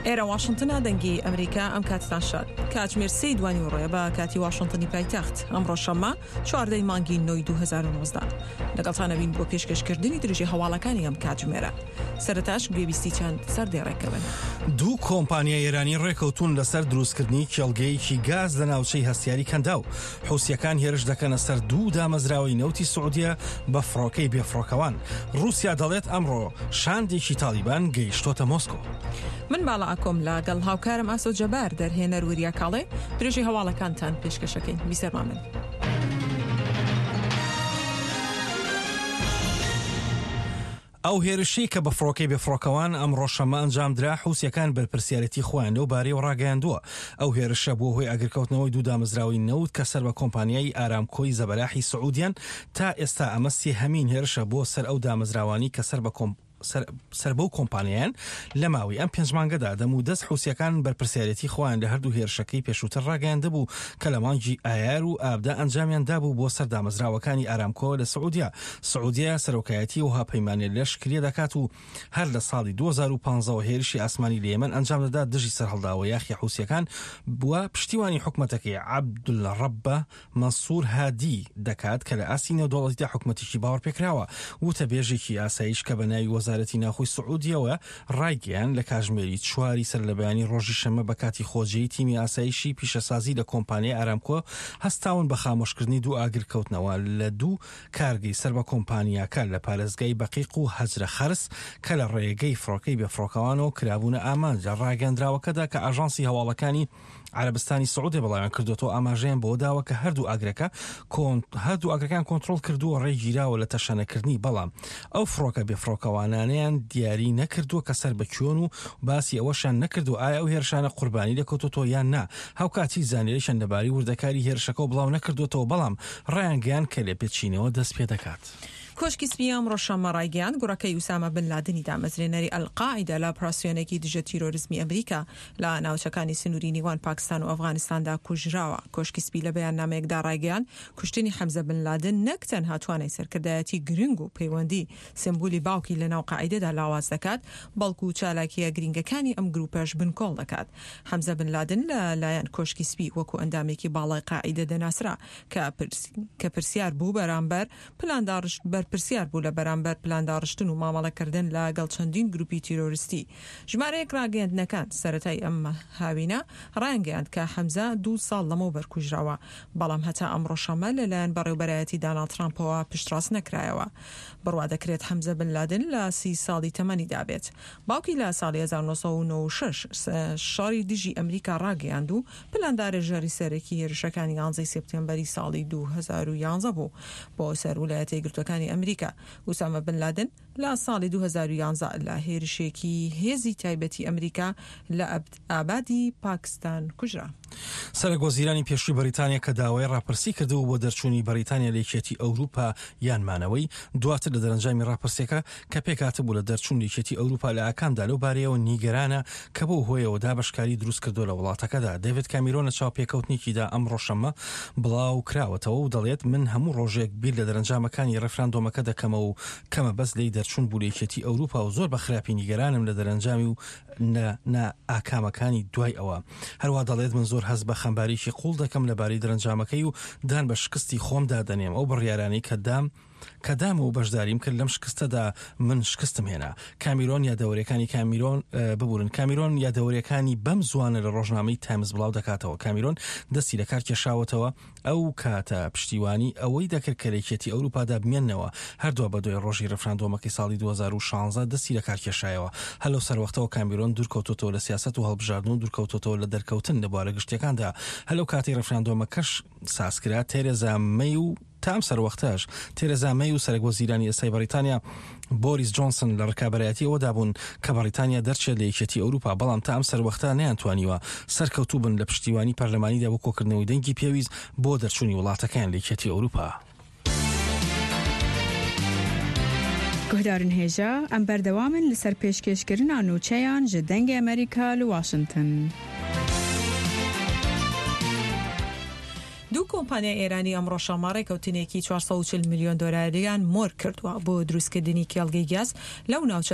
ئێرە واشنتنە دەنگی ئەمریکا ئەم کاتتان شاد کاتژمێر 3 دوانی ڕۆیە بە کاتی واشنتنی پایتەخت ئەمڕۆ شەممە 14 مانگی 9 2019 لەگەڵتانەبین بۆ پێشکەشکردنی درێژی هەواڵەکانی ئەم کاتژمێرە. سەرەتاش گوێبیستی چەند سەردێڕێکەوەن. دوو کۆمپانیای ئێرانی ڕێکەوتون لەسەر دروستکردنی کێڵگەیەکی گاز لە ناوچەی هەستیاری کەندا و حوسیەکان هێرش دەکەنە سەر دوو دامەزراوەی نەوتی سعودیە بە فڕۆکەی بێفڕۆکەوان. رووسیا دەڵێت ئەمڕۆ شاندێکی تالیبان گەیشتۆتە مۆسکۆ. من باڵا ئەکۆم لەگەڵ هاوکارم ئاسۆ جەبار دەرهێنەر وریە کاڵێ درێژی هەواڵەکانتان پێشکەشەکەین. بیسەرما من. ئەو هێرشەی کە بە فڕۆکەی بێفڕۆکەوان ئەمڕۆ شەممە ئەنجامدرا حوسیەکان بەرپرسیارەتی خۆیان لەو بارەی ڕاگەیاندووە. ئەو هێرشە بۆ هۆی ئاگرکەوتنەوەی دوو دامەزراوەی نەوت کە سەر بە کۆمپانیای ئارامکۆی زەبەلاحی سعودیان تا ئێستا ئەمە سێهەمین هێرشە بۆ سەر ئەو دامەزراوانی کە سەر بەو کۆمپانیایان لە ماوەی ئەم 5 مانگەدا دەمودەست حوسیەکان بەرپرسیارەتی خۆیان لە هەردوو هێرشەکەی پێشووتر ڕاگەیاندە بوو کە لە مانگی ئایار و ئابدا ئەنجامیان دابوو بۆ سەر دامەزراوەکانی ئارامکۆ لە سعودیا سەرۆکایەتی و هاپەیمانێت لەش کرێ دەکات و هەر لە ساڵی 2015 هێرشی ئاسمانی لە یەمەن ئەنجام دەدا دژی سەرهەڵداوە یاخی حوسیەکان بووە پشتیوانی حکومەتەکەی عەبدولڕەبە مەنسوور هادی دەکات کە لە ئاسی نێودەوڵەتیدا حکومەتێکی باوەڕ پێکراوە وتە بێژێکی ئاسایش کە بە ناوی وەزارەتی ناوخۆی سعودیەوە ڕایگەیان لە کاتژمێری 4 سەر لە بەیانی ڕۆژی شەممە بە کاتی خۆجەی تیمی ئاسایشی پیشەسازی لە کۆمپانیای ئارامکۆ هەستاون بە خامۆشکردنی دوو ئاگرکەوتنەوە لە دوو کارگەی سەر بە کۆمپانیاکە لە پارێزگای بەقیق و هەجرە خەرس کە لە ڕێگەی فڕۆکەی بێفڕۆکەوانەوە کرابوونە ئامانجە ڕاگەندراوەکەدا کە ئاژانسی هەواڵەکانی عەرەبستانی سعودی بەڵاویان کردوەوە ئاماژەیان بۆ داوە کە هەردوو ئاگرەکان کۆنتڕۆڵ کردووە ڕێگیراوە لە تەشەنەکردنی بەڵام ئەو فڕۆکە بێفڕۆکەوانانیان دیاری نەکردووە کە سەر بەکوێن و باسی ئەوەشان نەکردو ئایا ئەو هێرشانە قوربانی دەکەوتۆ یان نا. هاوکاتی زانیاریشان لەباری وردەکاری هێرشەکە و بڵاو نەکردوێتەوە بەڵام ڕایان گەیان کە لێ پێچینەوە دەست پێ دەکات. کۆشکی سپی ئەمڕۆ شەممە ڕایگەیان گوڕەکەی ئوسامە بن لادنی دامەزرێنەری ئەلقاعیدا لە ئۆپراسیۆنێکی دژە تیرۆریزمی ئەمریکا لە ناوچەکانی سنووری نیوان پاکستان و ئەفغانستاندا کوژراوە. کۆشکی سپی لە بەیاننامەیەکدا ڕایگەیان کوشتنی حەمزە بن لادن نەک تەنها توانای سەرکردایەتی گرنگ و پەیوەندی سمبولی باوکی لە ناو قاعیدەدا لاواز دەکات بەڵکو چالاکیە گرنگەکانی ئەم گروپەش بنکۆڵ دەکات. حەمزە بن لادن لە لایەن کۆشکی سپی وەکو ئەندامێکی باڵای قاعیدە دەناسرا کە پرسیار بوو بەرامبەر پلانداڕشت پرسیار بوو لە بەرامبەر پلانداڕشتن و مامەڵەکردن لەگەڵ چەندین گروپی تیرۆریستی. ژمارەیەک ڕاگەیاندنەکان سەرەتای ئەم هاوینە ڕایگەیاند کە حەمزە 2 ساڵ لەمەوە بەرکوژراوە بەڵام هەتا ئەمڕۆ شەممە لەلایەن بەڕێوەبەرایەتی داناڵد ترامپەوە پشتڕاست نەکرایەوە. بڕوا دەکرێت حەمزە بن لادن لە 30 ساڵی تەمەنی دابێت. باوکی لە ساڵی 1996 شاری دژی ئەمریکا ڕاگەیاند و پلاندارە ژەری سەرەکی هێرشەکانی 11 سپتێمبەری ساڵی 2011 بوو بۆ سەر ویلایەتە یەکگرتووەکانی ئەمریکا. ئوسامە بن لادن لە ساڵی 2011 لە هێرشێکی هێزی تایبەتی ئەمریکا لە ئابادی پاکستان کوژرا. سەرۆکوەزیرانی پێشووی بەریتانیا کە داوای ڕاپرسی کردو بۆ دەرچوونی بەریتانیا لە یەکێتی ئەوروپا یانمانەوەی دواتر لە دەرەنجامی ڕاپرسیەکە کە پێکاتبوو لە دەرچوون لە یەکێتی ئەوروپا لە ئاکامدا لەو بارەیەوە نیگەرانە کە بۆ هۆیەوە دابەشکاری دروست کردو لە وڵاتەکەدا. دەیڤید کامیرۆن لە چاوپێکەوتنێکیدا ئەمڕۆ شەممە بڵاو کراوەتەوە و دەڵێت من هەموو ڕۆژێک بیر لە دەرەنجامەکانی ڕێفراندۆمەکە دەکەمە و کەمە بەس لی دەرچوون بوو لە یەکێتی ئەوروپا و زۆر بە خراپی نیگەرانم لە دەرەنجامی و ئاکامەکانی دوای ئەوە. هەروە دەڵێت من زۆر هەست بە خەمباریکی قوڵ دەکەم لەبارەی دەرەنجامەکەی و دان بە شکستی خۆمدا دەنێم ئەو بڕیارانەی کەدام و بەشداریم کرد لەم شکستەدا من شکستم هێنا. کامیرۆن یادەوەریەکانی بەم زوانە لە ڕۆژنامەی تایمز بڵاو دەکاتەوە. کامیرۆن دەستی لە کار کێشاوەتەوە ئەو کاتە پشتیوانی ئەوەی دەکرد کە لەیەکێتی ئەوروپادا بمێننەوە هەردووە بە دوای ڕۆژی ڕێفراندۆمەکەی ساڵی 2016 دەستی لە کار کێشایەوە. هەلو سەروەختەوە کامیرۆن دوورکەوتۆتەوە لە سیاست و هەڵبژاردن و دوورکەوتۆتەوە لە دەرکەوتن لەبارە گشتەکاندا. هەلو کاتی ڕێفراندۆمەکەش سازکرا تێرێزا مەی و تام سەروەختەش تێرێزا مەی و سەرۆکوەزیرانی ئێستای بەریتانیا بۆریس جۆنسن لە ڕکابەرایەتی ئەوەدا بوون کە بەریتانیا دەرچێت لە یەکێتی ئەوروپا بەڵام تا ئەم سەروەختە نەیانتوانیوە سەرکەوتوو بن لە پشتیوانی پەرلەمانیدا بۆ کۆکردنەوەی دەنگی پێویست بۆ دەرچوونی وڵاتەکان لە یەکێتی ئەوروپا. گۆدارن هێژە ئەم بەردەوامن لەسەر پێشکەشکردنا نوچەیان ji dengê ئەمریکا li Washington. دوو کۆمپانیای ئێرانی ئەمڕۆ شەممە ڕێکەوتنێکی 440 میلیۆن دۆلاریان مۆر کردووە بۆ دروستکردنی کێڵگەی گاز لەو ناوچە